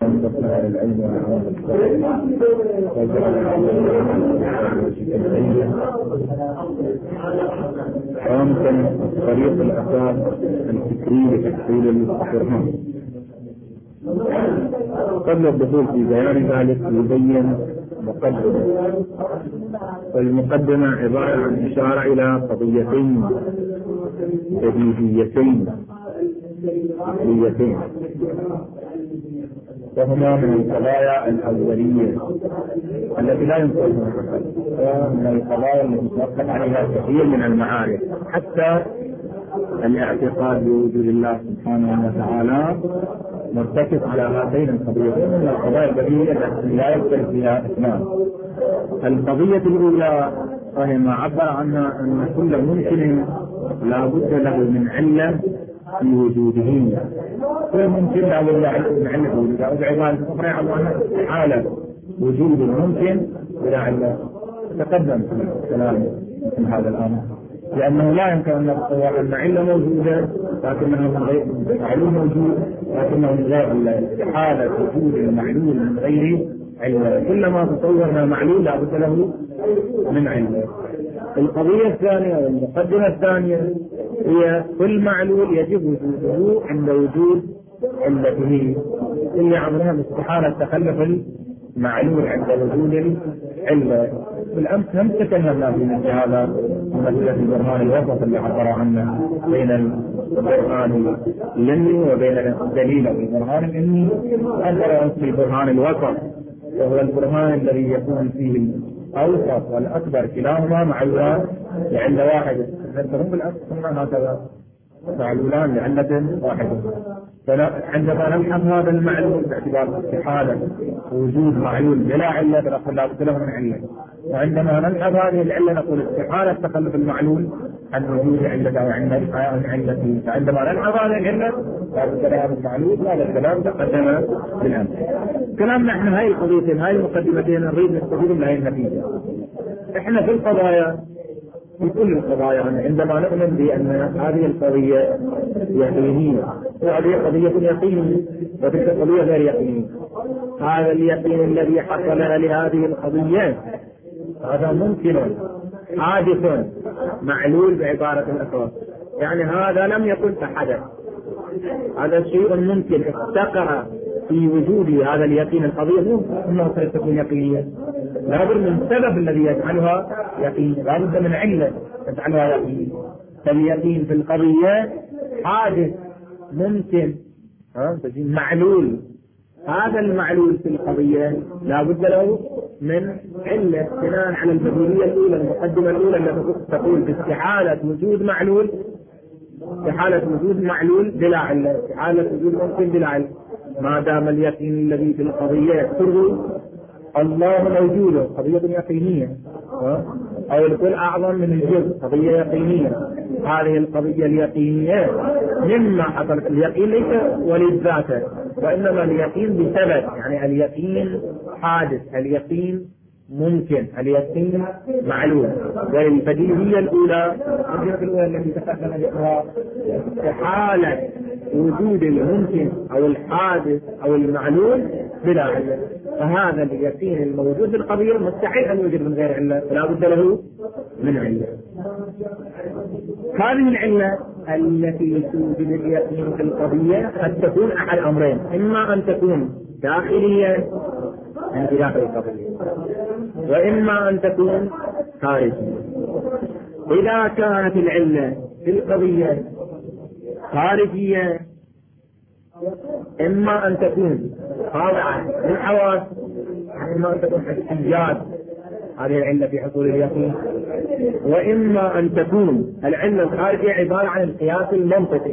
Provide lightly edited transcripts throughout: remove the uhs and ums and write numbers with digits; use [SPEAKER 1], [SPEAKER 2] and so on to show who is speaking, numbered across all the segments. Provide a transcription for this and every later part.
[SPEAKER 1] وانصفنا على العلم والعمل الصالح خامسا طريق الأساس الفكري لتحصيل البرهان. قبل الدخول في بيان ذلك يبين مقدمة، والمقدمة عبارة عن إشارة إلى قضيتين بديهيتين عقليتين، وهما من القضايا الأولية التي لا يمكنها الحل، ومن القضايا التي يتوقف عليها كثير من المعارف، حتى الاعتقاد بوجود الله سبحانه وتعالى مرتكز على هاتين القضيتين من القضايا البديهية التي لا يختلف فيها اثنان. القضية الأولى وهي ما عبر عنها أن كل ممكن لا بد له من علة في وجوده، كل ممكن لا بد له من علة في وجوده، وبعبارة أخرى عنها حالة وجود الممكن بلا علة. تقدم في الكلام مثل هذا الأمر، لأنه لا يمكن أن نقول أن علة موجودة لكنه من غير معلوم موجود، لكنه من غير علة. حالة وجود المعلول من غير علة، كلما تصورنا معلول لا بد له من علة. القضية الثانية والمقدمة الثانية هي كل معلول يجب وجوده عند وجود علته، اللي عملها استحالة تخلف المعلول عند وجود العلة. بالأمس هم تكلمنا في هذا مثل البرهان الوسط اللي عبر عنه بين البرهان العلمي وبين الدليل والبرهان العلمي. أنظر في البرهان الوسط وهو البرهان الذي يكون فيه الأوسط والأكبر كلاهما معلولان لعلة واحدة. هم بالأمس قلنا هكذا معلولان لعلة واحدة. عندما نبحث هذا المعلول باعتبار استحالة وجود معلول بلا علة فنقول لا بد له من علة، وعندما نبحث هذه العلة نقول استحالة تخلف المعلول عن وجود علة أو عن علته. فعندما نبحث هذه العلة لا بد له من معلول. هذا الكلام تقدم بالأمس. كلامنا احنا هاي القضيتين هاي المقدمتين نريد نستفيد من هاي النتيجة. احنا في القضايا في كل القضايا عندما نؤمن بأن هذه القضية يقينية وهذه قضية يقينية وتلك قضية غير يقينية، هذا اليقين الذي حصل لهذه القضية هذا ممكن حادث معلول بعبارة الأساس، يعني هذا لم يكن فحدث، هذا شيء ممكن افتقر في وجود هذا اليقين. القضية انه ستكون يقينية، لابد من السبب الذي يجعلها يقين، لابد من علة تجعلها يقين. فاليقين في القضية حادث ممكن معلول، هذا المعلول في القضية لابد له من علة بناء على البديهية الأولى المقدمة الأولى التي تقول باستحالة وجود معلول، استحالة وجود معلول بلا علة، استحالة وجود ممكن بلا علة. ما دام اليقين الذي في القضية يقتضي الله موجوده قضية يقينية، أو الكل أعظم من الجزء قضية يقينية. هذه القضية اليقينية مما حصل اليقين ليس ولد ذاته، وإنما اليقين بسبب، يعني اليقين حادث، اليقين ممكن، اليقين معلوم. والبديهية الأولى التي تقدم بها استحالة وجود الممكن أو الحادث أو المعلوم بلا علة، فهذا اليقين الموجود في القضية مستحيل أن يوجد من غير علة، فلا بد له من علة. هذه العلة التي توجد اليقين في القضية قد تكون أحد أمرين، إما أن تكون داخلية من داخل القضية، وإما أن تكون خارجية. إذا كانت العلة في القضية خارجية إما أن تكون خاضعة للحواس، إما أن تكون حسيات، هذه العلة في حصول اليقين، وإما أن تكون العلة الخارجية عبارة عن القياس المنطقي.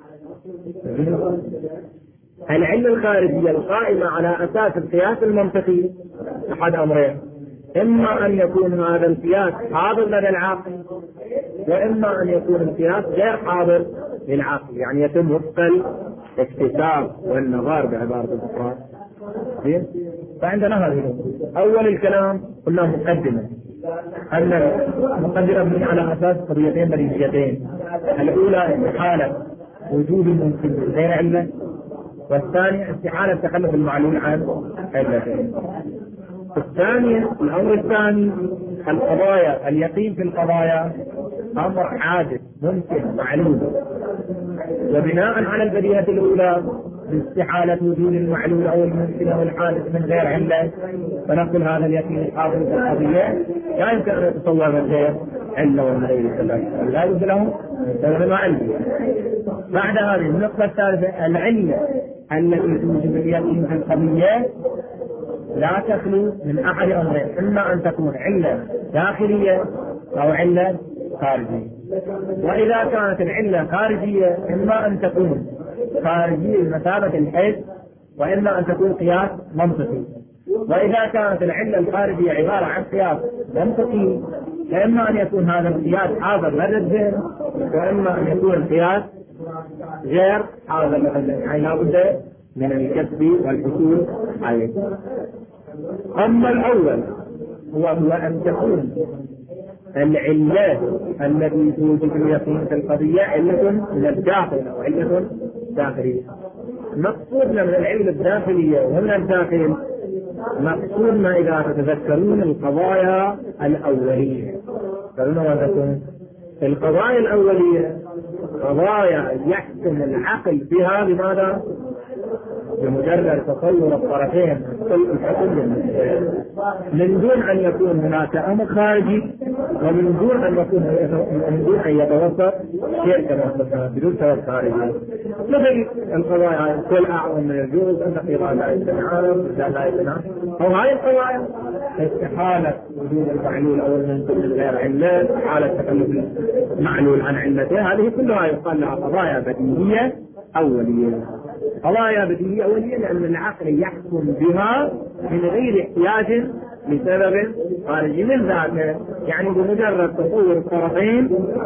[SPEAKER 1] العلة الخارجية القائمة على أساس القياس المنطقي أحد أمرين، إما أن يكون هذا القياس حاضر لدى العقل، وإما أن يكون القياس غير حاضر للعقل، يعني يتم وفق الاكتساب والنظر بعبارة أخرى. فعندنا هذه أول الكلام قلنا مقدمة، أن المقدمة من على أساس قضيتين بديهيتين. الأولى استحالة وجود الممكن غير علة، والثاني استحالة تخلف المعلول عن علته. الأمر الثاني القضايا، اليقين في القضايا أمر حادث ممكن معلوم، وبناء على البديهة الأولى باستحالة وجود المعلول أو الممكن أو الحادث من غير علة، فنقول هذا اليقين الحاصل في القضية لا يمكن أن يتصور من غير علة ومن غير سبب، لا بد له سبب وعلة. بعد هذه النقطة الثالثة العلة التي توجب اليقين في القضية لا تخلو من أحد أمرين، إما أن تكون علة داخلية أو علة خارجية. وإذا كانت العلة خارجية إما أن تكون خارجية بمثابة الحس، وإما أن تكون قياس منطقي. وإذا كانت العلة الخارجية عبارة عن قياس منطقي فإما أن يكون هذا القياس حاضر لدى الذهن، وإما أن يكون القياس غير حاضر لدى الذهن، يعني لا بد من الكسب والحصول عليه. أما الأول هو أن تكون العلات التي توجد اليقين في القضية علة من الداخل أو علة داخلية. مقصودنا من العلة الداخلية ومن الداخل مقصودنا إذا تتذكرون القضايا الأولية، القضايا الأولية قضايا يحكم العقل بها بماذا؟ بمجرد تصور الطرفين الحكم من دون أن يكون هناك أمر خارجي، ومن دون أن يتوسط شيء كما بدون سبب خارجي. مثل القضايا كل أعظم من الجوز أن قضاء لا يتنعرض لا يتنعرض، أو هاي القضايا استحالة وجود المعلول أو المنقول من غير علة، استحالة تخلف المعلول عن علته، هذه كلها يقال لها قضايا بديهية أولية. قضايا بديهية أولية لأن العقل يحكم بها من غير احتياج لسبب خارجي من ذاته، يعني بمجرد تصور الطرفين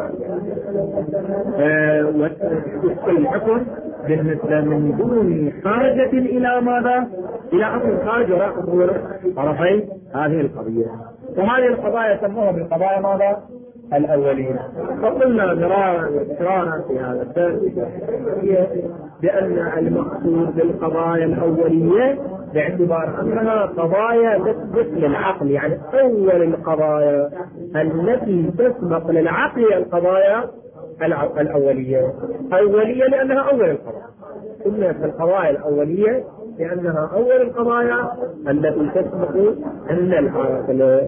[SPEAKER 1] والحكم بالنسبة من دون حاجة إلى ماذا؟ إلى أمر خارج وراء تصور طرفين هذه القضية. وهذه القضايا سموها بالقضايا ماذا؟ الأولين. فقلنا مرارا وتكرارا في هذا الدرس بأن المقصود بالقضايا الأولية باعتبار أنها قضايا تثبت للعقل، يعني أول القضايا التي تسبق للعقل القضايا الأولية. أولية لأنها أول القضايا، سميت القضايا الأولية لأنها أول القضايا التي تسبق أن العقل.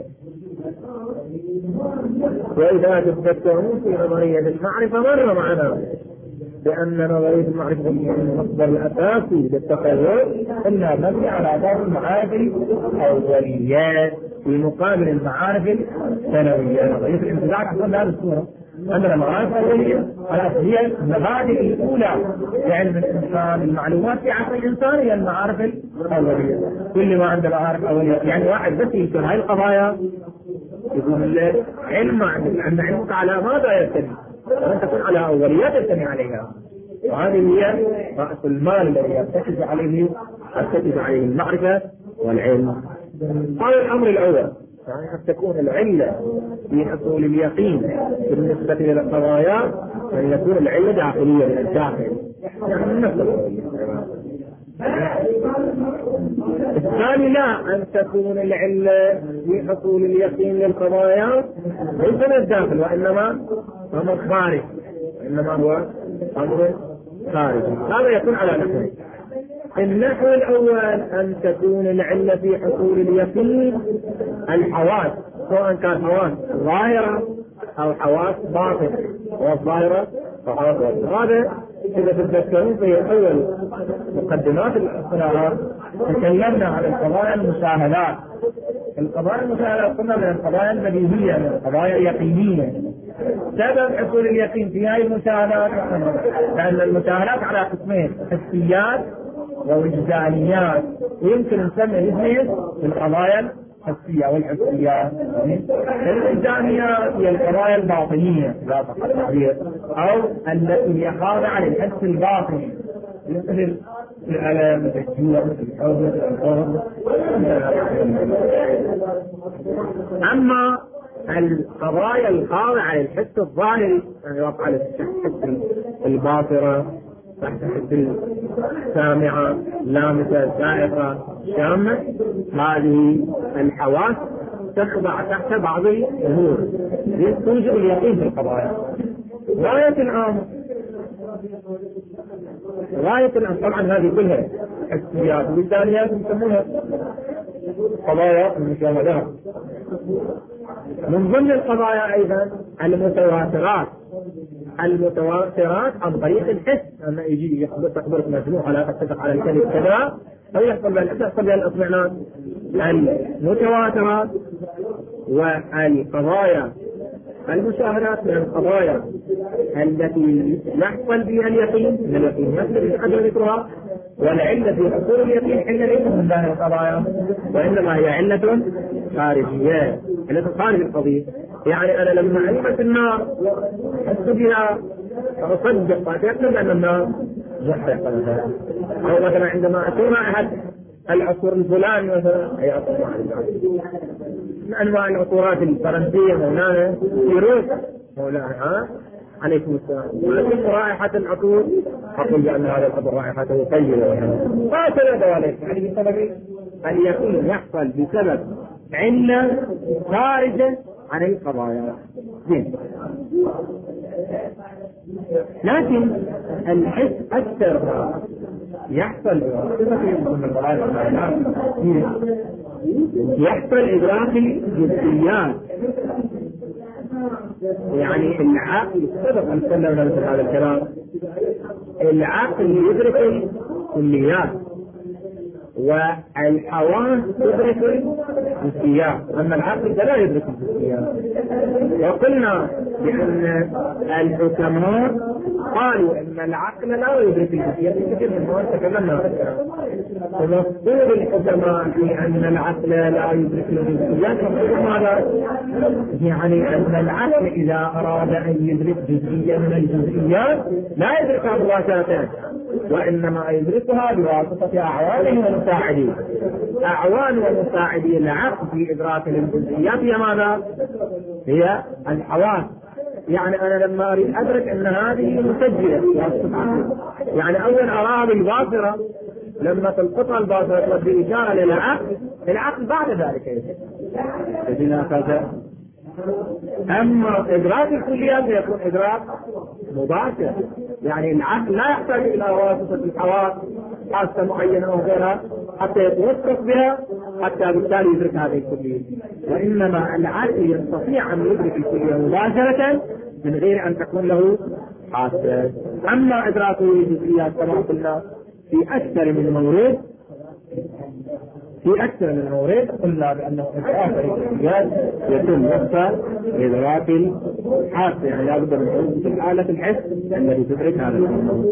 [SPEAKER 1] وإذا تذكرون في نظرية المعرفة مر معنا بأن نظرية المعرفة المصدر الأساسي للتصور إنها مبنية على أساس المعارف الأوليات في مقابل المعارف الثانوية. نظرية الانتزاع تحصل بهذه الصورة أن المعارف الأولية هي المبادئ الأولى لعلم الإنسان، المعلومات في عقل الإنسان هي المعارف الأولية. كل ما عنده معارف أولية يعني واحد بس يمكن هاي القضايا يقول لك علم أن علمك على ماذا يبتني، وأن تكون على أوليات يبتني عليها، وهذه هي رأس المال الذي يرتكز عليه المعرفة والعلم. هذا الأمر الأول، يعني أن تكون العلة في حصول اليقين بالنسبة إلى القضايا أن يكون العلة داخلية من الداخل، يعني من نفس الثاني لا أن تكون العلة في حصول اليقين للقضايا ليس من الداخل وإنما أمر خارج، وإنما هو أمر خارجي. هذا يكون على نحوين. النحو الأول أن تكون العلة في حصول اليقين الحواس، سواء كان حواس ظاهرة أو حواس باطنة، والظاهرة وحواس باطنة. هذا إذا تتذكرون في أول مقدمات الاصطلاحات تكلمنا عن القضايا المشاهدات. القضايا المشاهدات قلنا من القضايا البديهية، من القضايا اليقينية. سبب حصول اليقين في هذه المشاهدات لأن المشاهدات على قسمين، حسيات ووجدانيات، ويمكن نسمي الاثنين القضايا الحسية والحسيات. الوجدانيات هي القضايا الباطنية لا تقدير، أو التي هي خاضعة للحس الباطني مثل الألم، الجوع، الحزن، الخوف. أما القضايا الخاضعة للحس الظاهري يعني وقع الحس الباطرة تحت سامعة لامسة سائقة شامة، هذه الحواس تخضع تحت بعض الأمور توجب اليقين في القضايا. غاية الأمر طبعا هذه كلها حسيات والثانيات يسمونها قضايا المشاهدات. من ضمن القضايا أيضا المتواترات عن طريق الحس، أما يجي تخبرك مجموعة لا تتفق على الكلمة كذا أو يحصل بها الإطمئنان. المتواترات والقضايا المشاهدات من القضايا التي يحصل بها اليقين، من اليقين يحصل بحجر ذكرها، والعلة في حصول اليقين حينئذ من هذه القضايا، وإنما هي علة خارجية، علة خارج القضية. يعني أنا لما علمت النار أحس بها فأصدق وأتأكد أن النار محرقة مثلا، أو مثلا عندما أكون أحد العصور الفلاني مثلا أي عصور من أنواع العصورات الفرنسية مولانا فيروز مولانا عليكم السلام، ولكن رائحة العطور أقول بأن هذا العطور رائحته طيبة هكذا دواليك، يعني بسبب اليقين يحصل بسبب علة خارجة عن القضايا. لكن الحس أكثر يحصل إدراك الجزئيات، يعني العقل سبق أن تكلمنا مثل هذا الكلام، العقل يدرك الكليات والحواس تدرك الجزئيات، أما العقل لا يدرك الجزئيات. وقلنا بأن الحكماء قالوا أن العقل لا يدرك الجزئيات، كثير من المواد تكلمنا عنها. ومفهوم الحكماء في أن العقل لا يدرك الجزئيات ماذا؟ يعني أن العقل إذا أراد أن يدرك جزئية من الجزئيات لا يدركها مباشرة، وإنما يدركها بواسطة أعوانه ومساعديه. أعوان ومساعدي العقل في إدراك الجزئيات هي ماذا؟ هي الحواس. يعني أنا لما أريد أدرك أن هذه مسجلة، يعني أول أراها بالباصرة، لما تلقطها الباصرة تودي إشارة للعقل، العقل بعد ذلك يجب كذا. أما إدراك الكليات يكون إدراك مباشر، يعني العقل لا يحتاج إلى واسطة الحواس حاسة معينة أو غيرها حتى يتوثق بها حتى بالتالي يدرك هذه الكلية، وإنما العقل يستطيع أن يدرك الكلية مباشرة من غير أن تكون له حاسة. أما إدراك الجزئيات كما قلنا في أكثر من مورد قلنا بأنه إدراك الجزئيات يتم وفق إدراك الحاسة، يعني لا بد من وجود آلة الحس التي تدرك هذا الأمر.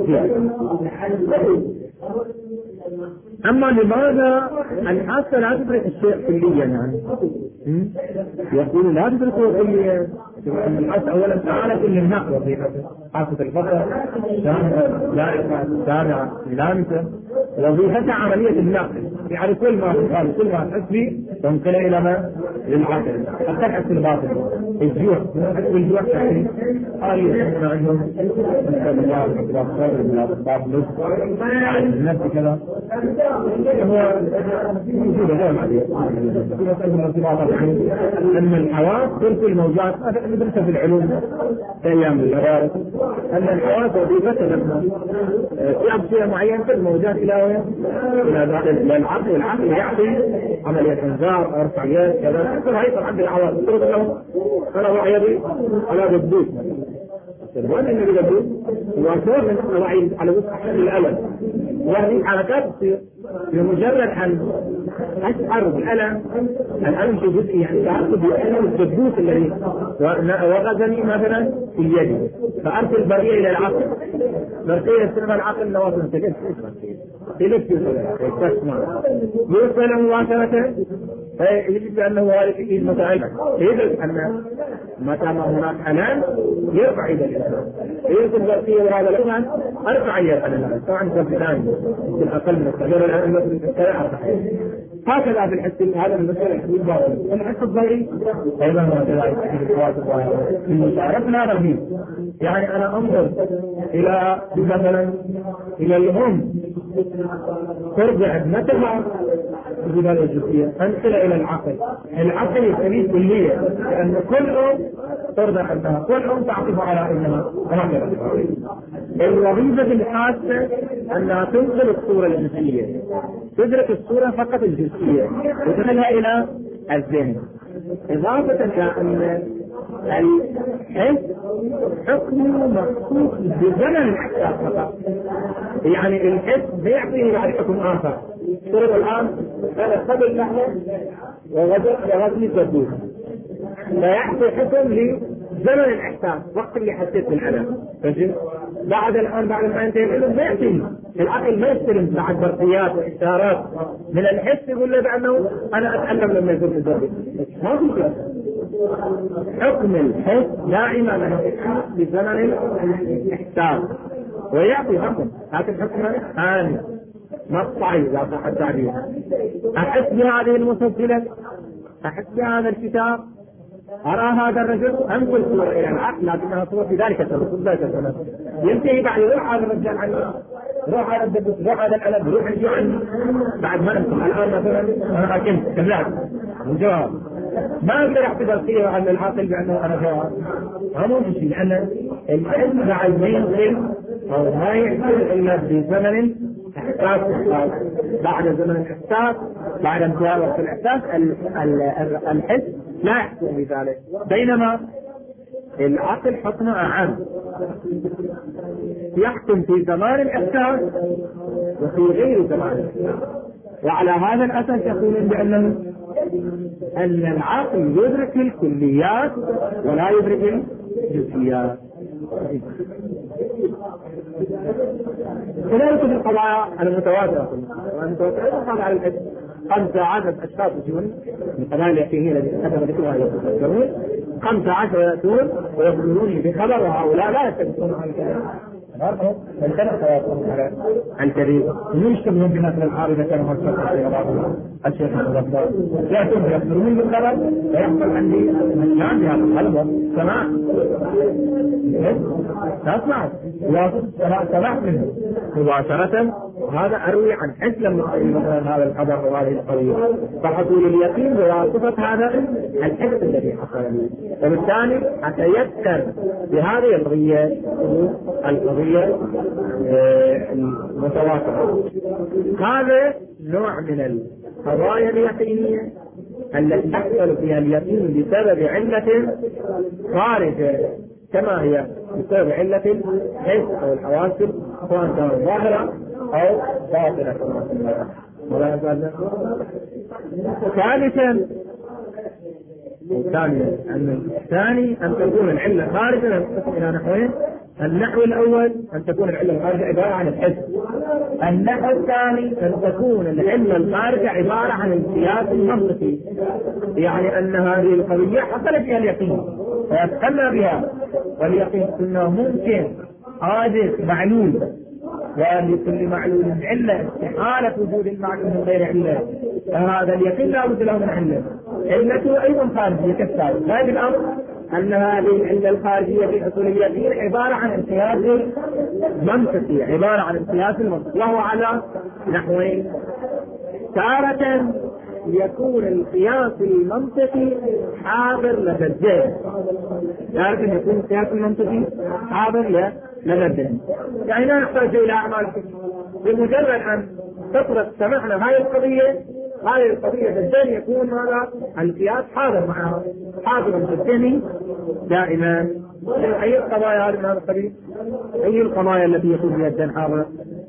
[SPEAKER 1] أما لماذا الحاسة لا تدرك الشيء كليا؟ يعني يقول لا تدركه كليا، أن الحاسة أولا تعالى كل النقل وظيفته، حاسة البصر سامعة لامسة وظيفتها عملية النقل، يعني كل ما تحس به تنقل إلى ما؟ للعقل. حتى تحس الباطن الجوع، تحس بالجوع تحس يسمون عنهم النفس كذا هو موجود غير معدي. أن الحواس تلك الموجات ندرسها في العلوم في أيام المدارس، أن الحواس وظيفتها لما يعطي شيء معين في الموجات إلى العقل، والعقل يعطي عملية إنذار أو ارتعايات كذا، كل هاي طبعا بالعواصف تقول له أنا وعيدي على بدوس وأنا اللي بدوس وأشوف من وعي على وسط الألم، وهذه حركات تصير بمجرد أن أشعر بالألم. الألم في جزء يعني تعرف بالألم الدبوس الذي وغزني مثلا في يدي، فأرسل برية إلى العقل، برية يستلم العقل نواصل تلف يوصل مباشرة، فيجب أنه هذا الإيد متعلق، يجب أن متى ما هناك حنان يرفع إلى الإنسان، يجب برقية وهذا الأمان أرفع إلى الأمان طبعا كالفلان يمكن أقل من الصغير الآن مثل الكلام هكذا في الحس هذا المسألة الحس الباطني. الحس الظاهري أيضا هو كذلك في الحواس الظاهرة. عرفنا هذا الحين، يعني أنا أنظر إلى مثلا إلى الأم ترجع ابنتها بجبال الجزئية، أنقل إلى العقل. العقل يسميه كلية، لأن كل أم ترضع ابنها، كل أم تعطف على ابنها. الوظيفة الحاسة أنها تنقل الصورة الجزئية، تدرك الصورة فقط الجزئية وتنقلها إلى الذهن، إضافة إلى أن الحس حكمه مخصوص بزمن الإحساس فقط. يعني الحس بيعطيه بعد حكم آخر. صورة الآن أنا قبل لحظة وغزني زبوط، فيعطي حكم لزمن الإحساس، وقت اللي حسيت بالألم. بعد الآن بعد ما ينتهي العلم ما يعطيني، العقل ما يستلم بعد برقيات وإشارات من الحس يقول له بأنه أنا أتألم لما يكون الزبوط. ما في كده. حكم الحس دائما يحس بزمن الإحساس ويعطي حكم، لكن حكمه ثاني مقطعي إذا صح التعبير. أحس بهذه المسجلة، أحس بهذا الكتاب، أرى هذا الرجل، أنقل صورة إلى العقل لكنها صورة في ذلك السنة. ينتهي بعد يروح هذا الرجال عني، روح هذا الدبس، روح هذا الألم، روح الجوع عني. بعد ما نمسك الآن مثلا أنا حكمت كذاب الجواب، ما أقدر أعتبر فيه عن العاقل بأنه أنا جواب. ما ممكن شيء، لأن العلم بعد ما ينقل أو ما يحصل إلا بزمن إحساس. بعد زمن الإحساس، بعد انتهاء وقت الإحساس، الحس لا يحصل بذلك. بينما العقل حكمه أعم، يحكم في زمان الإحساس وفي غير زمان الإحساس. وعلى هذا الأساس يقولون بأن العقل يدرك الكليات ولا يدرك الجزئيات. كذلك في القضايا المتواترة، المتواترة على الحس 15 أشخاص يجون من القضايا اليقينية التي كتب ذكرها يتذكرون، 15 يأتون ويخبروني بخبر، وهؤلاء لا يتذكرون عن كذا. الكريم من يشتغلون بناس العارضة كانوا مستقر في بعضهم الشيخ الغفار يأتون يخبروني بالخبر ويحصل عندي مجان بهذا الخلبة سماع تسمع سماع منه مباشرة. وهذا أروي عن حس لما مثلا هذا الخبر وهذه القضية، فحصول اليقين بواسطة هذا الحس الذي حصل لي، وبالتالي حتى يذكر بهذه القضية المتواترة. هذا نوع من القضايا اليقينية التي يحصل فيها اليقين بسبب علة خارجة كما هي بسبب علة الحس أو الحواس، سواء كانت ظاهرة أو باطنة. ولا يزال. ثالثا الثاني أن تكون العلة خارجة إلى نحوين. النحو الأول أن تكون العلة الخارجة عبارة عن الحس. النحو الثاني أن تكون العلة الخارجة عبارة عن القياس المنطقي، يعني أن هذه القضية حصل فيها اليقين فيتخلى بها، واليقين قلنا ممكن حادث معلول، ولكل معلول علة، استحالة وجود المعلول من غير علة، فهذا اليقين لا بد له من علة. علته أيضا خارجية كالثالث. هذا الأمر أن هذه العلة الخارجية في حصول اليقين عبارة عن انقياس منطقي، عبارة عن انقياس المنطقي، وهو على نحوين. تارة يكون القياس المنطقي حاضر لدى الذهن، تارة يكون القياس المنطقي حاضر لدى الذهن، يعني لا نحتاج إلى أعمال، بمجرد أن تطرق سمعنا هذه القضية بالذهن يكون هذا القياس حاضر معها، حاضر بالذهن دائما. أي القضايا هذه من هذا القبيل؟ أي القضايا التي يكون فيها الذهن حاضر؟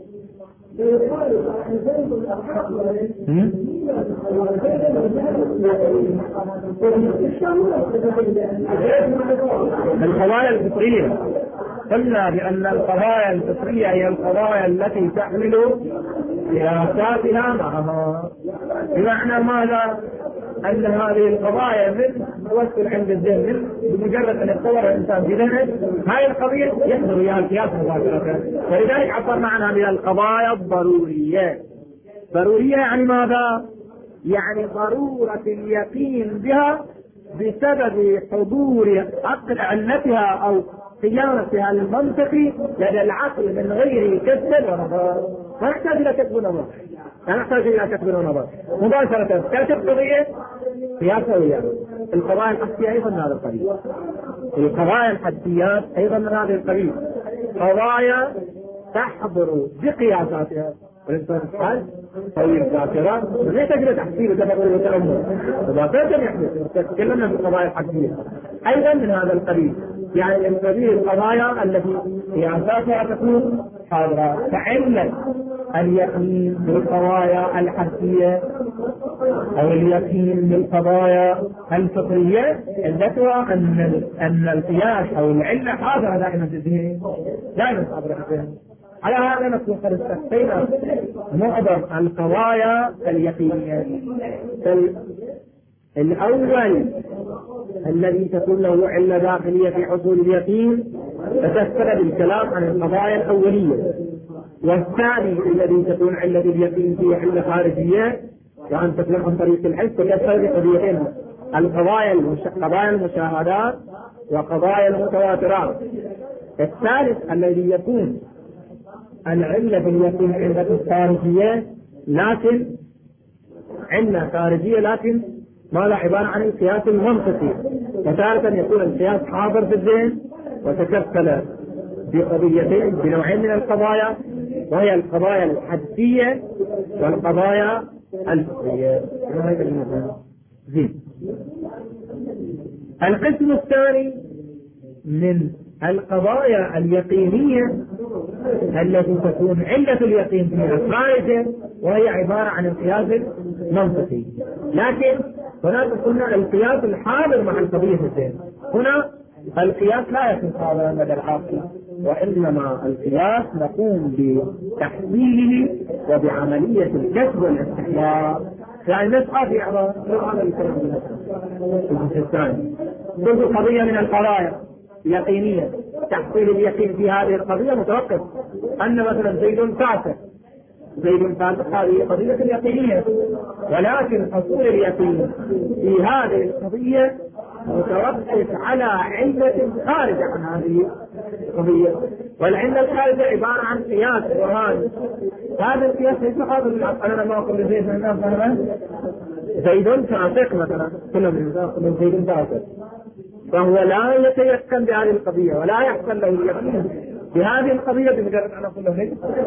[SPEAKER 1] القضايا الفطرية. قلنا بأن القضايا الفطرية هي القضايا التي تحمل سياساتها معها، بمعنى ماذا؟ أن هذه القضايا من توصل عند الذهن، بمجرد أن يتصور الإنسان في ذهنه هذه القضية يحضر إياها القياس مباشرة. ولذلك عبرنا عنها بها القضايا الضرورية. ضرورية يعني ماذا؟ يعني ضرورة اليقين بها بسبب حضور عقل علتها أو قيامتها المنطقي لدى العقل من غير كسب ونظر. ما نحتاج إلى كسب ونظر، لا نحتاج إلى كسب ونظر مباشرة. كاتب قضية قياسية. القضايا الحدية أيضا من هذا القبيل، القضايا الحديات أيضا من هذا القبيل، قضايا تحضر بقياساتها. والإنسان الحاج طويل الذاكرة لا يحتاج إلى تحصيل وتفكر وتأمل، وبعدين يحدث. تكلمنا في القضايا الحدية أيضا من هذا القبيل، يعني من قبيل القضايا التي قياساتها تكون حاضرة. فعلة اليقين بالقضايا الحدية أو اليقين بالقضايا الفطرية علتها أن القياس أو العلة حاضرة دائما في الذهن، دائما حاضرة في الذهن. على هذا نكون قد استخدمنا معظم القضايا اليقينية. الأول الذي تكون له علة داخلية في حصول اليقين تتسبب بالكلام عن القضايا الأولية، والثاني الذي تكون علة اليقين فيه علة خارجية وأن تكون عن طريق الحس تتسبب بقضيتين: قضايا المشاهدات وقضايا المتواترات. الثالث الذي يكون العلة باليقين علة خارجية، لكن علة خارجية لكن ماذا عبارة عن القياس المنطقي. وثالثا يكون القياس حاضر في الذهن وتشكل بقضيتين بنوعين من القضايا، وهي القضايا الحدية والقضايا الفطرية. القسم الثاني من القضايا اليقينية التي تكون علة اليقين فيها خارجة، وهي عبارة عن القياس المنطقي. لكن هناك قلنا القياس الحاضر مع القضية في الذهن. هنا القياس لا يكون حاضرا لدى العاقل، وإنما القياس نقوم بتحليله وبعملية الكسب والاستحضار، يعني نسعى في إعراض هذا الكلام. الثاني كل قضية من القضايا يقينية تحصيل اليقين في هذه القضية متوقف. أن مثلا زيد فاسق هذه قضية يقينية، ولكن حصول اليقين في هذه القضية متوقف على علة خارجة عن هذه القضية، والعلة الخارجة عبارة عن قياس برهان. هذا القياس ليس حاضر بالعقل. أنا ما أقول لزيد زيد فاسق مثلا، كل زيد فاسق، فهو لا يتيقن بهذه القضية ولا يحصل له اليقين بهذه القضية بمجرد أن أقول له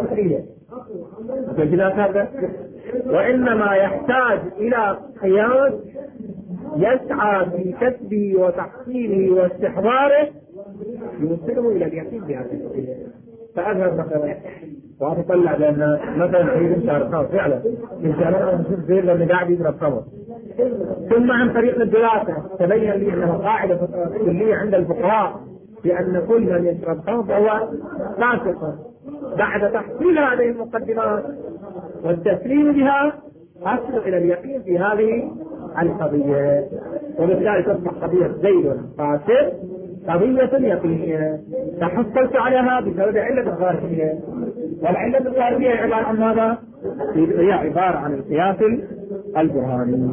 [SPEAKER 1] هذا، وإنما يحتاج إلى قياس يسعى في كسبه وتحصيله واستحضاره يوصله إلى اليقين بهذه القضية. فأذهب مثلا وأتطلع لأن مثلا زيد شارقان فعلا إن شاء الله نشوف زيد لأنه قاعد يضرب قمر، ثم عن طريق الدراسة تبين لي أنه قاعدة كلية عند الفقهاء بأن كل من يشرب خمر فهو فاسق. بعد تحصيل هذه المقدمات والتسليم بها أصل إلى اليقين في هذه القضية، وبالتالي تصبح قضية زيد فاسق قضية يقينية تحصلت عليها بسبب علة خارجية. والعلة الخارجية عبارة عن ماذا؟ هي عبارة عن القياس البرهاني.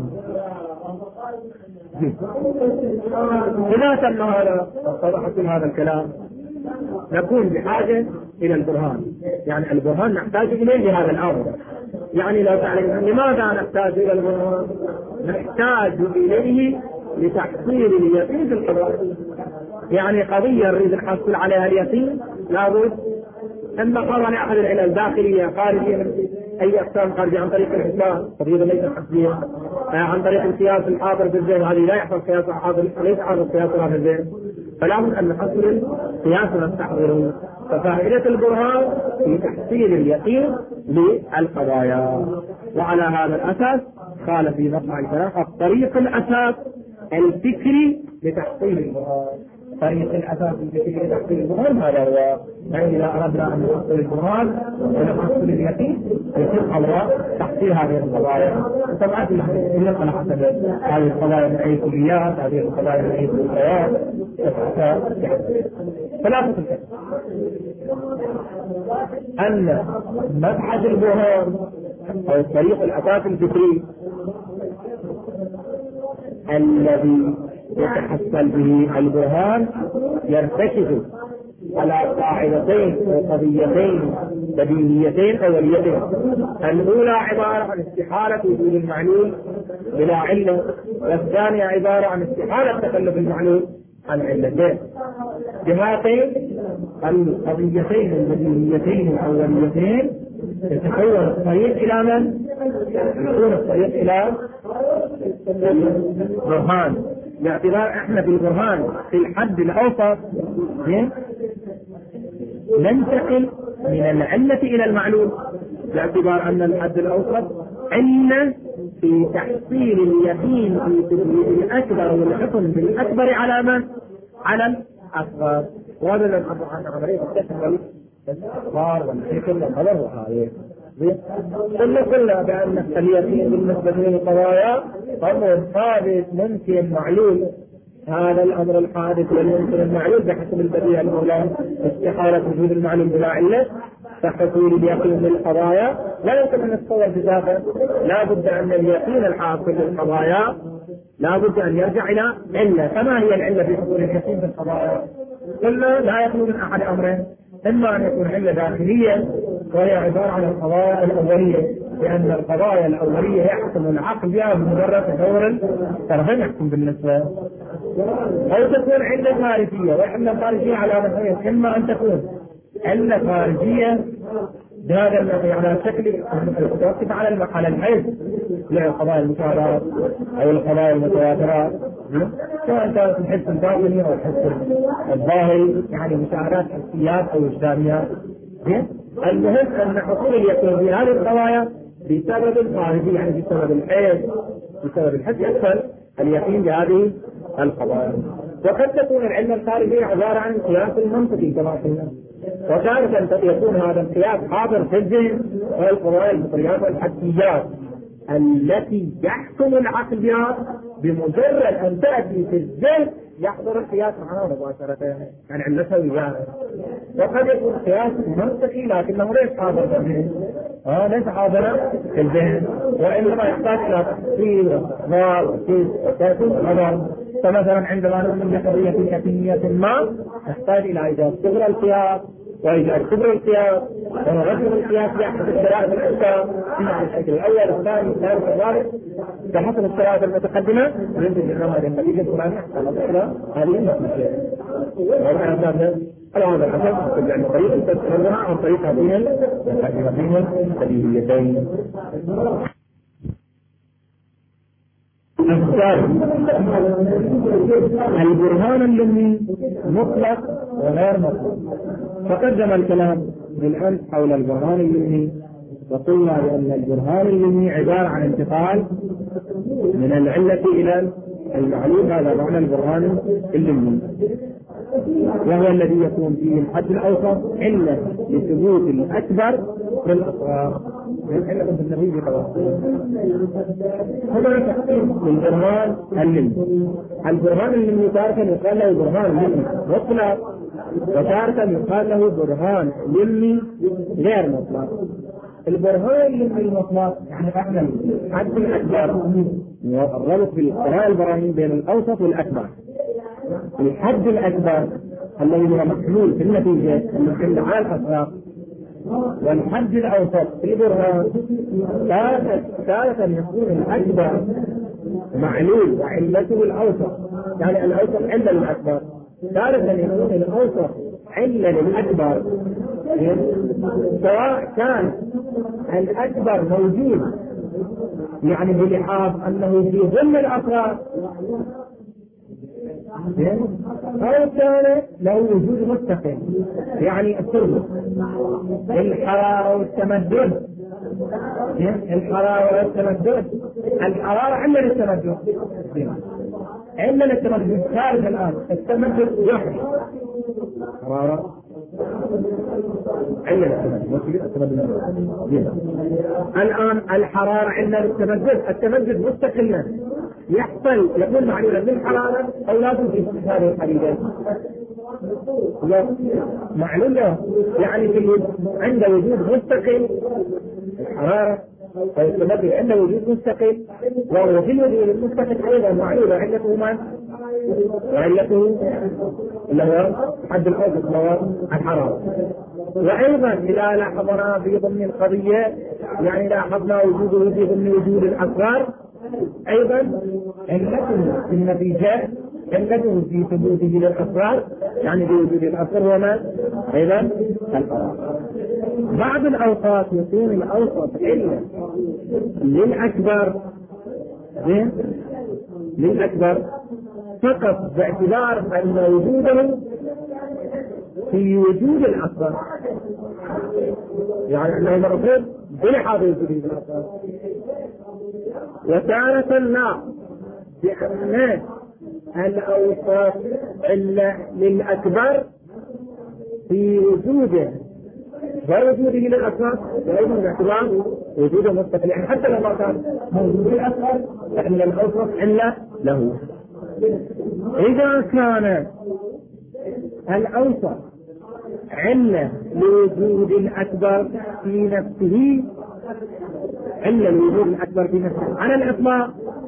[SPEAKER 1] إذا تم هذا واتضح كل هذا الكلام نكون بحاجة إلى البرهان. يعني البرهان نحتاج إليه لهذا الأمر. يعني لو تعلم لماذا نحتاج إلى البرهان؟ نحتاج إليه لتحصيل اليقين في القضاء. يعني قضية نريد نحصل عليها اليقين لابد أن نقرر نأخذ العلل الداخلية خارجية من أي أقسام خارجية عن طريق الحساب قضية ليس حسبية، عن طريق القياس الحاضر في الذهن. هذه لا يحصل قياس حاضر، ليس حاضر قياس في الذهن، فلا بد أن نحصل القياس ونستحضره. ففائدة البرهان في تحصيل اليقين للقضايا. وعلى هذا الأساس قال في مطلع الكلام الطريق الأساس الفكري لتحصيل البرهان. طريق الأساس الفكري لتحصيل البرهان هذا هو. يعني إذا أردنا أن نحصل البرهان ونحصل اليقين يتم على تحصيل هذه القضايا. طبعا ينقل حسب هذه القضايا من أي كليات، هذه القضايا من أي كليات، ثلاثة الفكرة أن مبحث البرهان أو الطريق الأساس الفكري الذي يتحصل به البرهان يرتكز على قاعدتين وقضيتين بديهيتين أوليتين. الأولى عبارة عن استحالة وجود المعلول بلا علة، والثانية عبارة عن استحالة تخلف المعلول عن علتين. بهاتين القضيتين البديهيتين الأوليتين يتحول الطريق إلى من؟ يكون الطريق إلى البرهان، باعتبار احنا في البرهان في الحد الأوسط ننتقل من العلة إلى المعلول، باعتبار أن الحد الأوسط علة في تحصيل اليقين في تثبيت الأكبر والحكم بالأكبر على من؟ على الأصغر. وهذا الأمر عن عملية التسلل الأصغر والحكم والقدر وهذه قلنا بأن اليقين بالنسبة للقضايا أمر ثابت ممكن معلول. هذا الأمر الحادث والممكن المعلول بحسب البديهة الأولى استحالة وجود المعلول بلا علة، فحصول اليقين للقضايا لا يمكن أن نتصور بذاته. لا بد أن اليقين الحاصل للقضايا لا بد أن يرجع إلى علة. فما هي العلة في حصول اليقين في القضايا؟ قلنا لا يخلو من أحد أمرين، إما أن يكون علة داخلية وهي عبارة عن القضايا الأولية، لأن القضايا الأولية يحكم العقل بها بمجرد تطور الطرفين يحكم بالنسبة، أو تكون علة خارجية. وعلة خارجية على نوعين، إما أن تكون علة خارجية بهذا النوع على شكل متوقف على الحيث للقضايا المشاهدات أو القضايا المتواترات، سواء كانت الحس الباطني أو الحس الظاهري، يعني مشاهدات حسيات أو وجدانيات. المهم أن حصول اليقين في هذه القضايا بسبب خارجي، يعني بسبب الحيث بسبب الحس يحصل اليقين بهذه القضايا. وقد تكون العلة الخارجية عبارة عن قياس المنطقي كما قلنا، وكانت يكون هذا القياس حاضر في الذهن والقضايا المطريات والحسيات التي يحكم العقل بها بمجرد أن تأتي في الذهن يحضر القياس معها مباشرة، يعني علتها وياها. وقد يكون قياس منطقي لكنه ليس حاضر في الذهن، ليس حاضرا في الذهن، وإنما يحتاج إلى تفصيل واستقرار وتأكيد الخبر. فمثلا عندما نؤمن بقضية يقينية ما نحتاج إلى إيجاد صغر القياس وإيجاد كبر القياس ونغير القياس بحسب الشرائط الأحكام في الشكل الأول الثاني الثالث الرابع بحسب الشرائط المتقدمة ينتج عنها هذه النتيجة الفلانية على فكرة هذه النتيجة. الآن الحسب تبدأ من طريق تستخدمها عن طريق هذين البديهيتين. البرهان اللمي مطلق وغير مطلق. تقدم الكلام بالأمس حول البرهان اللمي، وقلنا بأن البرهان اللمي عبارة عن انتقال من العلة إلى المعلوم. هذا معنى البرهان اللمي، وهو الذي يكون فيه الحد الأوسط علة لثبوت الأكبر في الأصغر. هنا تقسيم للبرهان اللمي. البرهان اللمي تارة يقال له برهان لمي مطلق، وتارة يقال له برهان لمي غير مطلق. البرهان اللمي المطلق يعني احنا الحد الأكبر، الربط في القراءة البراهين بين الأوسط والأكبر. الحد الأكبر الذي هو محلول في النتيجة المحل على الأصغر، والحد الأوسط في البرهان ثالثا يكون الأكبر معلول وعلته الأوسط، يعني الأوسط علة للأكبر. ثالثا يكون الأوسط علة للأكبر، سواء كان الأكبر موجود يعني بلحاظ أنه في ضمن الأصغر، أو كان له وجود مستقل، يعني التربط الحرارة والتمدد. الحرارة والتمدد، الحرارة علة للتمدد، علة للتمدد خارج الآن. التمدد يحرق حرارة علة للتمدد. الآن الحرارة علة للتمدد، التمدد مستقلا يحصل يكون معلولا بالحرارة أو لا توجد هذه الحديدة معلولة، يعني عند وجود مستقل الحرارة فيستمر عند وجود مستقل، وهو في الوجود المستقل أيضا معلولة علته من؟ وعلته اللي هو حد الأوسط اللي هو الحرارة. وأيضا إذا لاحظنا في ضمن القضية، يعني لاحظنا وجوده في ضمن وجود الأصغر، أيضا علته في النتيجة، علته في ثبوته للأصغر، يعني في وجود الأصغر وما أيضا الحرارة. بعض الأوقات يكون الأوسط علة للأكبر فقط باعتبار أن وجوده في وجود الأصغر، يعني أنه مرتبط بلحاظ وجوده في الأصغر. وتارة لا، بأن الأوسط علة للأكبر في وجوده ووجوده للأصغر، وأيضا باعتبار وجوده مستقل، يعني حتى لو ما كان موجود الأصغر فإن الأوسط علة له. إذا كان الأوسط علة لوجود الأكبر في نفسه، علة لوجود الأكبر في نفسه على الإطلاق،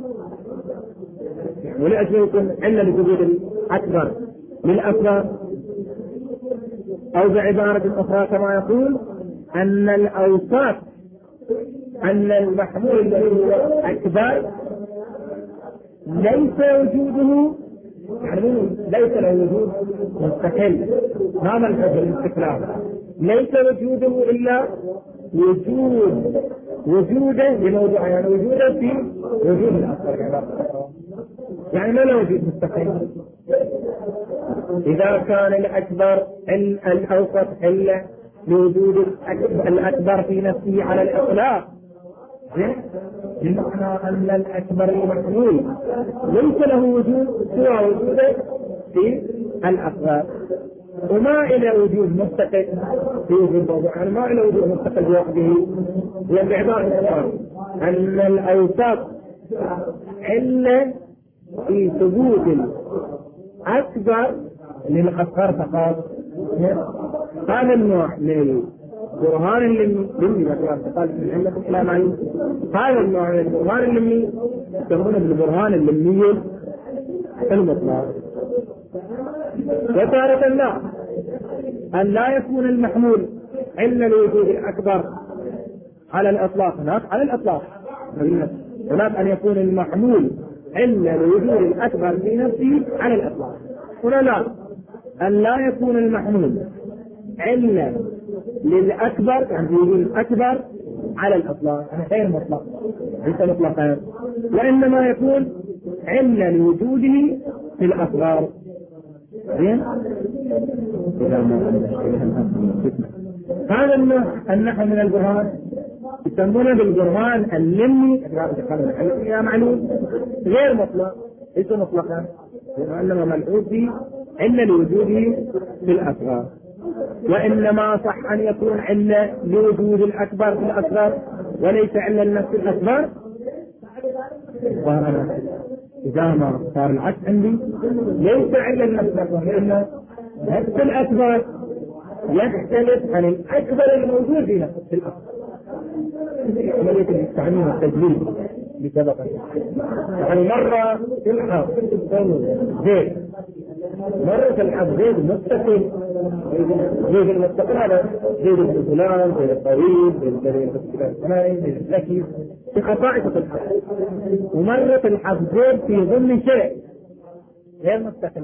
[SPEAKER 1] ولأجل يكون علة لوجود الأكبر للأصغر، أو بعبارة أخرى كما يقول أن الأوساط، أن المحمول الذي هو أكبر ليس وجوده، يعني ليس له وجود مستقل، ما ملحظ الاستقلال، ليس وجوده إلا وجوده لموضوع، يعني وجوده في وجود الأصغر، يعني ما له وجود مستقل. إذا كان الأكبر الأوسط علة لوجود الأكبر في نفسه على الإطلاق، بمعنى أن الأكبر المحمول ليس له وجود سوى وجوده في الأصغر، وما إلى وجود مستقل في وجود الموضوع، يعني ما إلى وجود مستقل بوحده. لأن بعبارة أخرى أن الأوساط علة في ثبوت الأكبر للأصغر فقط. هذا النوع من البرهان اللمي قال في العلة الإسلامية، هذا النوع من البرهان اللمي يسمونه بالبرهان اللمي المطلق. وتارة لا، أن لا يكون المحمول علة لوجود الأكبر على الإطلاق، هناك على الإطلاق، هناك أن يكون المحمول علة لوجود الأكبر في نفسه على الإطلاق. هنا لا، أن لا يكون المحمول علة للأكبر، يعني وجود الأكبر على الإطلاق، يعني غير مطلق، ليس مطلقا، وإنما يكون علة لوجوده في الأصغر. هذا النحو من البرهان يسمونه بالبرهان اللمي، يا معلوم غير مطلق، ليس مطلقا، وإنما ملحوظ فيه علة لوجوده في الأصغر. وإنما صح أن يكون علة لوجود الأكبر في الأصغر وليس علة لنفس الأصغر. وأنا إذا ما صار العكس عندي ليس علة لنفس الأصغر، لأن نفس الأكبر يختلف عن الأكبر الموجود في نفس الأصغر. عملية التعميم والتجليد بسبب يعني مرة تلحظ زيد، مرة تلحظ زيد مستقل، زيد المستقل هذا زيد بن فلان، زيد الطويل، زيد الثاني، زيد الذكي، في خصائص تلحظ. ومرة تلحظ زيد في ضمن شيء غير مستقل،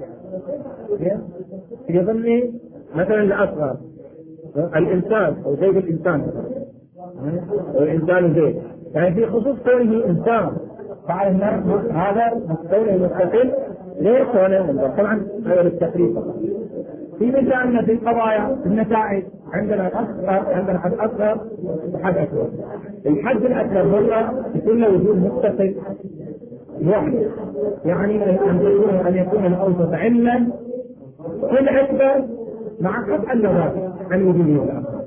[SPEAKER 1] في ضمن مثلا الأصغر الإنسان أو زيد الإنسان والإنسان زيد، يعني في خصوص كونه إنسان فعل هذا كونه مستقل ليس ولا منظر. طبعا هذا التقريب في مثالنا في القضايا النتائج عندنا حد أصغر وحد أكبر. الحد الأكبر مرة يكون له وجود مستقل لوحده، يعني أن يكون الأوسط علما في الأكبر مع قطع النظر عن وجوده الآخر.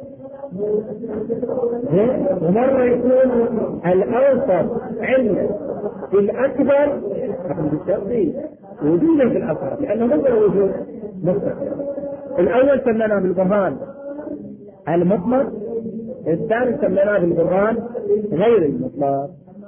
[SPEAKER 1] ومرة يكون الأوسط علة في الأكبر بالترتيب وجودا في الأصغر، لأنه مصدر وجود مستقل. الأول سميناه بالبرهان المطلق، الثاني سميناه بالبرهان غير المطلق.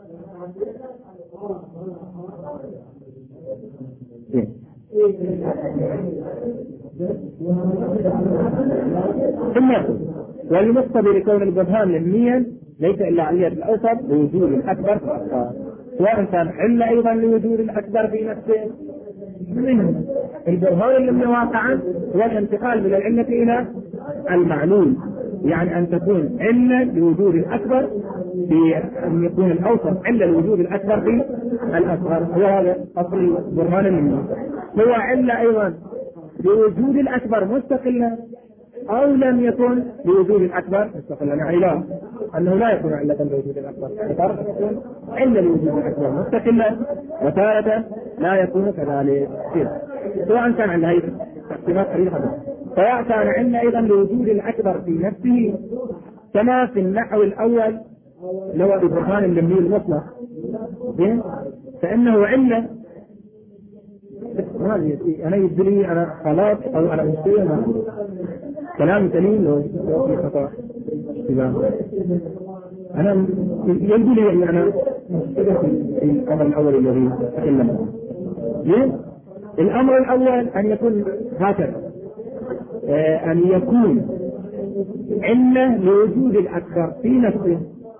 [SPEAKER 1] ثم والمقتضي لكون البرهان علميا ليس الا علية الاوسط لوجود الاكبر في الافكار، سواء كان علة ايضا لوجود الاكبر في نفسه. البرهان العلمي واقعا هو الانتقال من العلة الى المعلول، يعني ان تكون علة لوجود الاكبر في ان يكون الاوسط علة لوجود الاكبر في الاصغر. هو هذا اصل البرهان العلمي. هو علة ايضا لوجود الاكبر مستقلا او لم يكن لوجود الاكبر مستقلا، يعني لا انه لا يكون علة لوجود الاكبر، تارة يكون علة لوجود الاكبر مستقلا وتارة لا يكون كذلك، سواء كان عند هذه تقسيمات قريبة، سواء كان علة ايضا لوجود الاكبر في نفسه كما في النحو الاول لو البرهان العلمي المطلق فانه علة. أنا يدري أنا خلاص أو أنا مشكلة ما كلام سليم لو في خطأ أنا يبدو لي أن أنا مشكلة في الأمر الأول الذي تكلمنا. الأمر الأول أن يكون هكذا، أن يكون علة لوجود الأكثر في نفسه،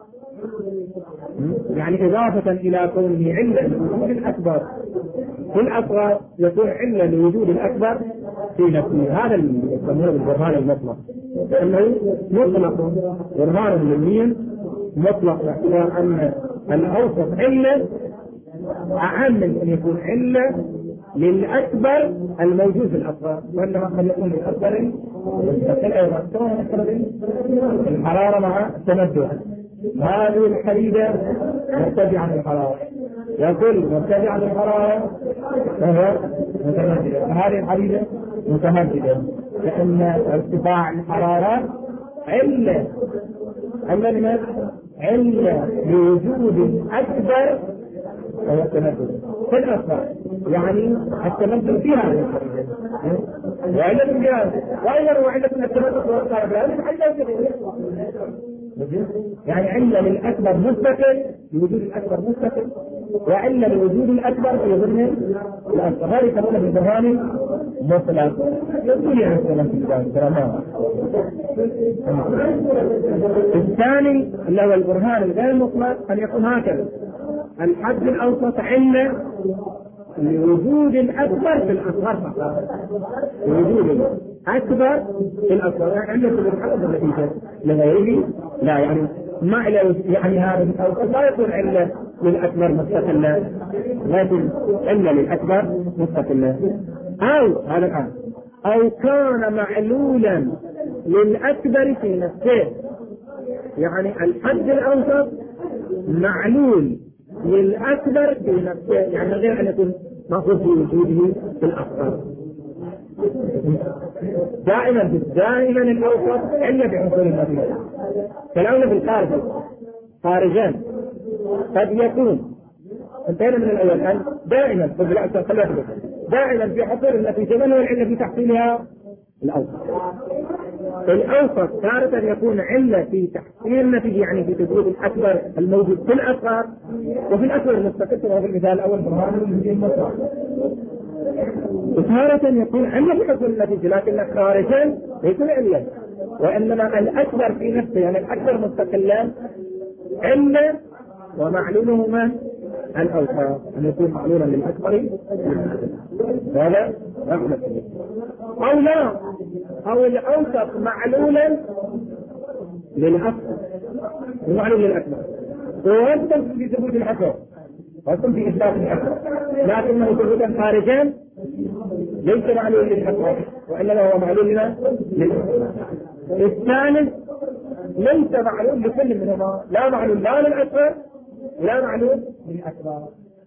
[SPEAKER 1] يعني إضافة إلى كونه علة لوجود الأكبر في الأصغر يكون علة لوجود الأكبر في نفسه. هذا اللي يسمونه بالبرهان المطلق، لأنه مطلق برهان علمي مطلق، باعتبار أن الأوسط علة أعم من أن يكون علة للأكبر الموجود في الأصغر، وإنما قد يكون للأكبر الحرارة مع التمدد. هذه الحديدة مرتفعة الحرارة، يقول مرتفعة الحرارة وهو متمددة، هذه الحديدة متمددة، لأن ارتفاع الحرارة علة لوجود الأكبر وهو التمدد في الأصغر، يعني التمدد في هذه الحديدة وعلة الجهاز وأيضا وعلة التمدد والقارب، هذه الحديدة يعني علة للأكبر مستقل لوجود الأكبر مستقل، وعلة لوجود الأكبر في ضمن الأصغر. هذه يسمونها بالبرهان مطلق. يقول يعني الكلام الثاني اللي هو البرهان الغير مطلق أن يكون هكذا: الحد الأوسط علة لوجود الأكبر في الأصغر فقط، لوجود الأكبر في الأصغر، يعني علة الحد النتيجة لغيره لا، يعني ما يعني هذا الأوسط لا يكون علة للأكبر مستقلة، لكن علة للأكبر مستقلة. أو هذا الآن أو كان معلولا للأكبر في نفسه، يعني الحد الأوسط معلول للأكبر في نفسه، يعني غير أن يكون مأخوذ في وجوده في الأصغر. دائما الأوسط علة بحصول النتيجة. كلامنا في الخارج خارجان قد يكون انتهينا من الأول الآن دائما دائما في حصول النتيجة. من هو العلة في تحصيلها؟ الأوسط تارة يكون علة في تحصيل النتيجة، يعني في تجربة الأكبر الموجود في الأصغر وفي الأكبر المستقل، وفي المثال الأول برهان المطلق. وتارة يكون علة في حصول النتيجة، لكن خارجا ليس علة، وإنما الأكبر في نفسه، يعني الأكبر مستقلا علة ومعلولهما الأوسط، أن يكون معلولا للأكبر هذا أغلب. أو لا، أو الأوسط معلولا للأكبر ومعلول للأكبر، ويمكن في ثبوت الحكم ويمكن في إثبات الحكم، لكنه ثبوتا خارجا ليس معلول للحكم وإنما هو معلول للأكبر. الثالث ليس معلول لكل منهما، لا معلول لا للأكبر لا معلول للأكبر.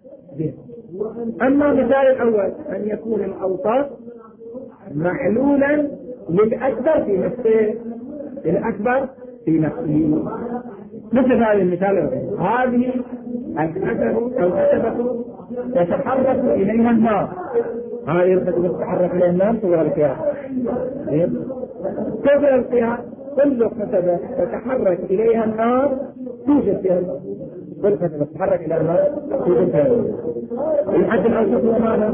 [SPEAKER 1] أما مثال الأول أن يكون الأوسط معلولا للأكبر في نفسه، الأكبر في نفسه، مثل هذا المثال. هذه الحسب أو الحسبة تتحرك إليها النار، هذه الحسبة تتحرك إليها النار صور القياس. كيف القياس؟ كل حسبة تتحرك إليها النار توجد فيها الخشبة تتحرك إلى الماء توجد فيها. الحد الأوسط هو ماذا؟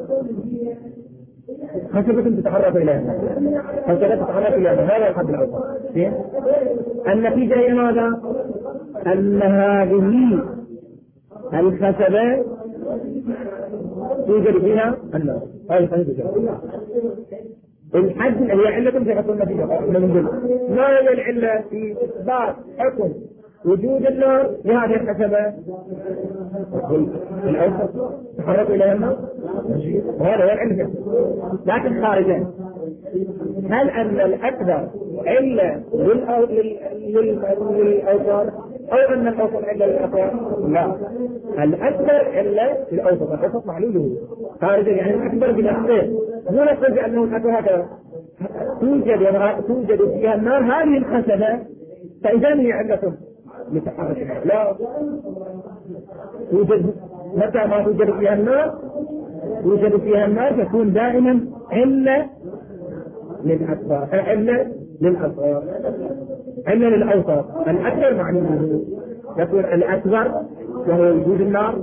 [SPEAKER 1] خشبة تتحرك إليها، خشبة تتحرك إليها، هذا الحد الأوسط. النتيجة هي ماذا؟ أن هذه الخشبة توجد فيها الماء. الحد هي علة في حصول النتيجة. ما هي العلة في إثبات حكم وجود النار لهذه الخشبة؟ الأوسط تحرك إليها الماء، وهذا هو العلة. لكن خارجا، هل أن الأكبر علة للأوسط أو أن الأوسط علة للأكبر؟ لا، الأكبر علة للأوسط، الأوسط معلوله خارجا، يعني الأكبر بنفسه. مو نقول بأنه الأكبر هكذا توجد فيها النار هذه الخشبة فإذا هي علة لتحرك. لا، توجد متى ما توجد فيها النار، توجد فيها النار تكون دائما علة للأكبر، علة للأصغر، علة للأوسط. الأكبر معناه يكون الأكبر وهو وجود النار،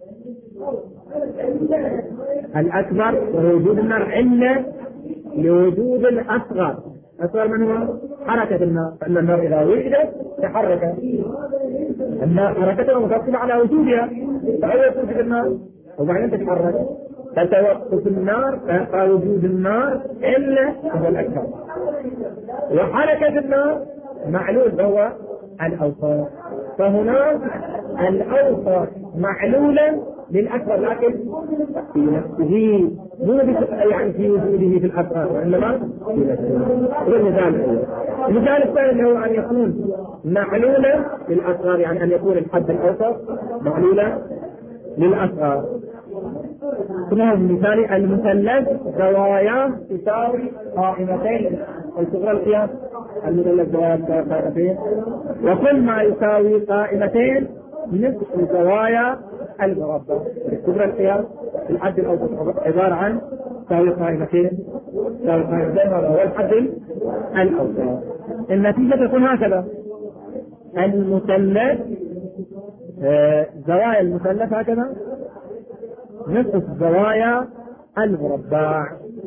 [SPEAKER 1] الأكبر وهو وجود النار علة لوجود الأصغر. أصغر من هو؟ حركة النار، فإن النار إذا وجدت تحرك، النار حركتها متوقفة على وجودها، فهي توجد النار وبعدين تتحرك، فتوقف النار وجود النار إلا هو الأكبر، وحركة النار معلول هو الأوسط. فهناك الأوسط معلولا للأكبر لكن في نفسه، مو يعني في وجوده في الأكبر، وإنما في نفسه. المثال الثاني هو أن يكون معلولا للأصغر، يعني أن يكون الحد الأوسط معلولا للأصغر. كما هو المثال المثلث زواياه تساوي قائمتين، الصغرى القياس المثلث زواياه قائمتين، وكل ما يساوي قائمتين نصف زوايا المربع. الصغرى القياس الحد الأوسط عبارة عن تساوي قائمتين، تساوي قائمتين، هذا هو الحد الأوسط. النتيجة تكون هكذا: المثلث زوايا المثلث هكذا نصف زوايا المربع،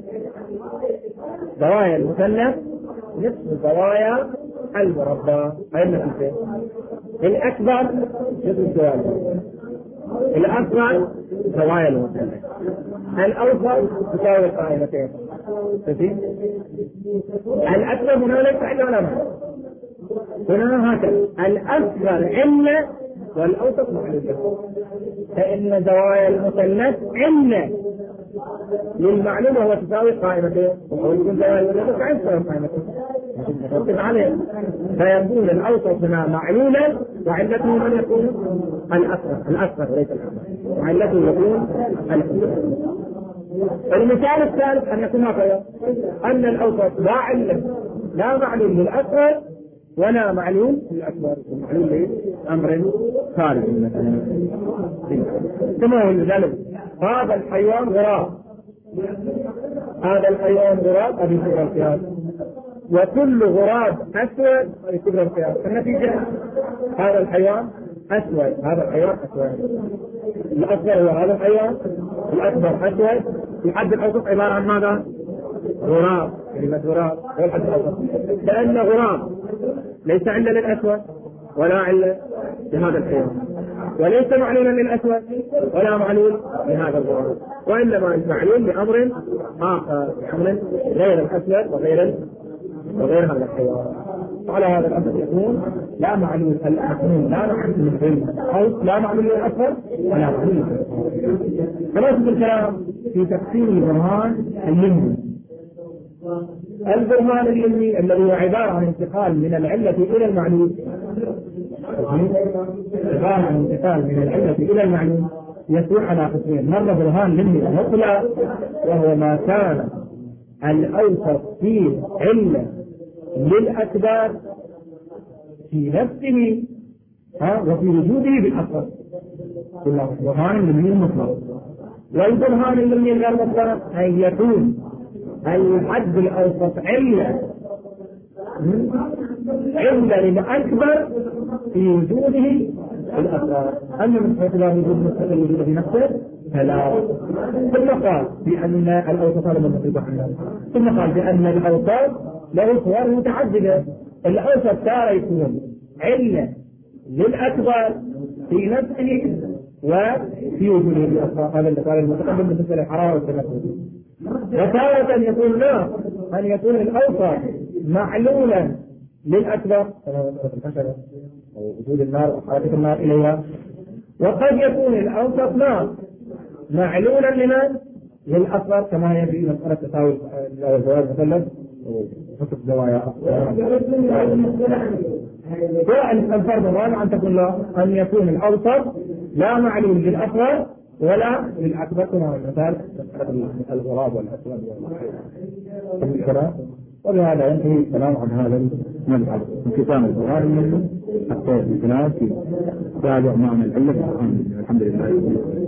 [SPEAKER 1] زوايا المثلث نصف زوايا المربع. هاي النتيجة. الأكبر نصف زوايا، الأصغر زوايا المثلث، الأوسط تساوي القائمتين. الأكبر هنا ليس علة، هنا هكذا الأصغر علة والأوسط معلومة، فإن زوايا المثلث علة للمعلومة هو تساوي قائمتين، ويكون زوايا المثلث عين تساوي قائمتين نرتب عليه، فيكون الأوسط هنا معلولا وعلته من يكون الأصغر وليس الأكبر، وعلته يكون الأكبر. المثال الثالث أن يكون هكذا: أن الأوسط لا علة، لا معلوم للأصغر ولا معلوم للأكبر، معلوم لأمر خارج مثلا. كما هو ذلك هذا الحيوان غراب، هذا الحيوان غراب أبي كبر القياس، وكل غراب أسود أبي كبر القياس. النتيجة هذا الحيوان أسود، هذا الحيوان أسود، الأصغر هو هذا الحيوان، الأكبر أسود، الحد الأوسط عبارة عن ماذا؟ غراب. كلمة غراب هو الحد الأوسط، لأن غراب ليس علة للأسود ولا علة لهذا الحيوان، وليس معلولا للأسود ولا معلول لهذا الغراب، وإنما معلول لأمر آخر، أمر غير الأسود وغير هذا الحيوان. على هذا الأمر يكون لا معلول الأسود، لا معلول للعلم، أو لا معلول للأسود ولا معلول للأسود. خلاصة الكلام في تفسير البرهان اللمي. البرهان اللمي الذي هو عبارة عن انتقال من العلة إلى المعلول، عبارة عن انتقال من العلة إلى المعلول، يكون على قسمين: مرة برهان لمي مطلق، وهو ما كان الأوسط فيه علة للأكبر في نفسه وفي وجوده بالأصل، كله برهان لمي مطلق. والبرهان اللمي غير مطلق أن يكون الحد الأوسط علة علة للأكبر في وجوده الأصغر. أما من حيث لا وجود مستقل وجوده في نفسه فلا. ثم قال بأن الأوسط هذا من ثم قال بأن الأوسط له صور متعددة. الأوسط تارة يكون علة للأكبر في نفسه وفي وجوده الأصغر. هذا اللي قال المتقدم بالنسبة للحرارة والتنفس. وتارة يكون لا، أن يكون الأوسط معلولا للأكبر أو وجود النار وحركة النار إليها. وقد يكون الأوسط نار معلولا لمن؟ للأصغر، كما هي في مسألة تساوي الزواج مثلا وحسب زوايا. الفرض الرابع أن تكون أن يكون الأوسط لا معلول للأصغر ولا للأكبر، كما مثال الغراب والأسود والكلام. وبهذا ينتهي الكلام عن هذا المبحث من كتاب القرآن حتى الكلام في تابع معنى العلة. الحمد لله.